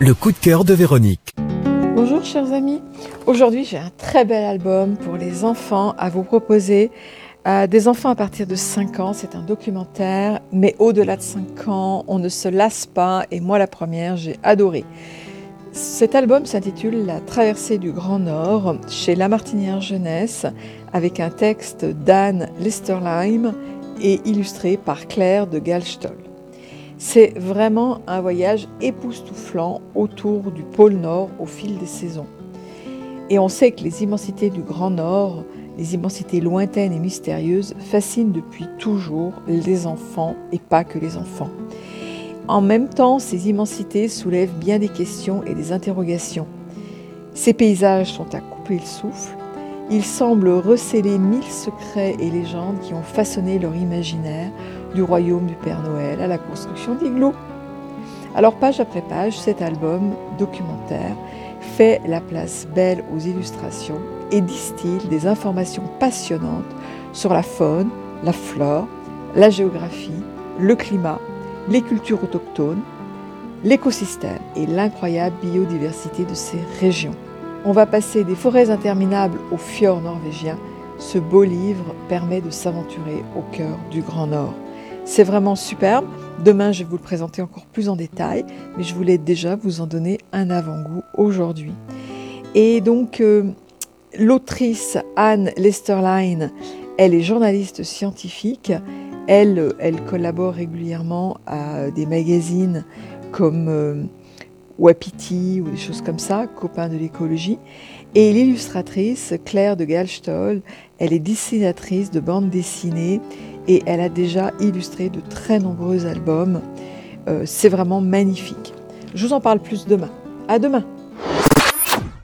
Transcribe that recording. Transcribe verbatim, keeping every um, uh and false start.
Le coup de cœur de Véronique. Bonjour chers amis, aujourd'hui j'ai un très bel album pour les enfants à vous proposer. Euh, des enfants à partir de cinq ans, c'est un documentaire, mais au-delà de cinq ans, on ne se lasse pas et moi la première, j'ai adoré. Cet album s'intitule La traversée du Grand Nord chez La Martinière Jeunesse avec un texte d'Anne Lesterheim et illustré par Claire de Galstol. C'est vraiment un voyage époustouflant autour du pôle Nord au fil des saisons. Et on sait que les immensités du Grand Nord, les immensités lointaines et mystérieuses, fascinent depuis toujours les enfants et pas que les enfants. En même temps, ces immensités soulèvent bien des questions et des interrogations. Ces paysages sont à couper le souffle. Ils semblent recéler mille secrets et légendes qui ont façonné leur imaginaire, du royaume du Père Noël à la construction d'igloos. Alors page après page, cet album documentaire fait la place belle aux illustrations et distille des informations passionnantes sur la faune, la flore, la géographie, le climat, les cultures autochtones, l'écosystème et l'incroyable biodiversité de ces régions. On va passer des forêts interminables aux fjords norvégiens. Ce beau livre permet de s'aventurer au cœur du Grand Nord. C'est vraiment superbe. Demain, je vais vous le présenter encore plus en détail, mais je voulais déjà vous en donner un avant-goût aujourd'hui. Et donc, euh, l'autrice Anne Lesterheim, elle est journaliste scientifique. Elle, elle collabore régulièrement à des magazines comme euh, Wapiti ou des choses comme ça, Copains de l'écologie. Et l'illustratrice Claire de Galstol, elle est dessinatrice de bande dessinée et elle a déjà illustré de très nombreux albums. Euh, c'est vraiment magnifique. Je vous en parle plus demain. À demain!